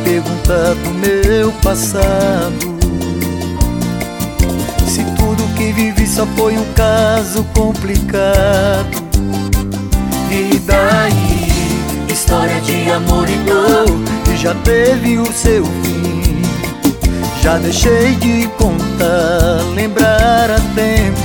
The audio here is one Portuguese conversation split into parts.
pergunta do meu passado. Se tudo que vivi só foi um caso complicado. E daí? História de amor e dor que já teve o seu fim. Já deixei de contar, lembrar a tempos.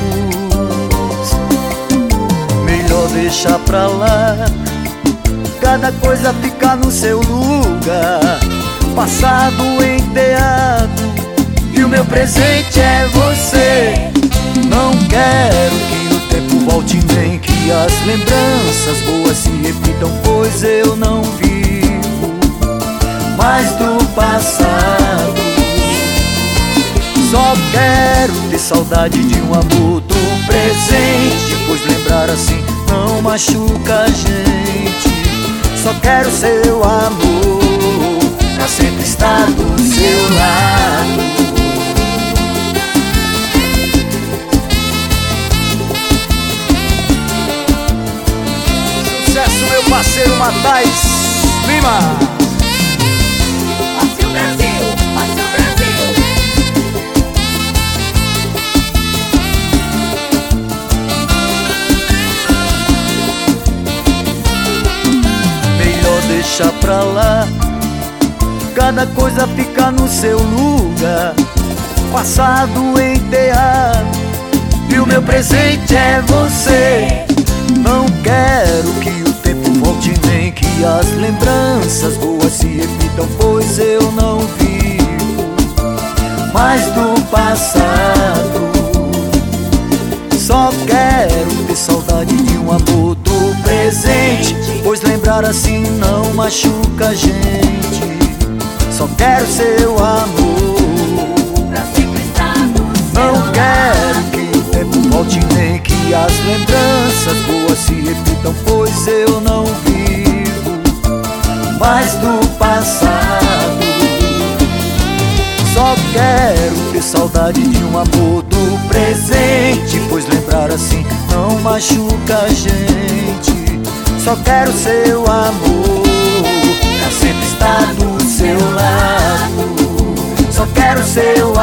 Melhor deixar pra lá, cada coisa fica no seu lugar. Passado enterrado e o meu presente é você. Não quero que o tempo volte nem que as lembranças boas se repitam, pois eu não vivo mais do passado. Só quero ter saudade de um amor do presente, pois lembrar assim não machuca a gente. Só quero seu amor, pra sempre estar do seu lado. Sucesso, meu parceiro Matais Lima. Partiu Brasil, partiu Brasil. Melhor deixar pra lá, cada coisa fica no seu lugar. Passado enterrado e o meu presente é você. Não quero que o tempo volte nem que as lembranças boas se repitam, pois eu não vivo mais do passado. Só quero ter saudade de um amor do presente, pois lembrar assim não machuca a gente. Só quero seu amor, Pra sempre estar do seu não quero que o tempo volte nem que as lembranças boas se repitam, pois eu não vivo mais do passado. Só quero ter saudade de um amor do presente, pois lembrar assim não machuca a gente. Só quero seu amor, pra sempre estar do seu lado. Só quero seu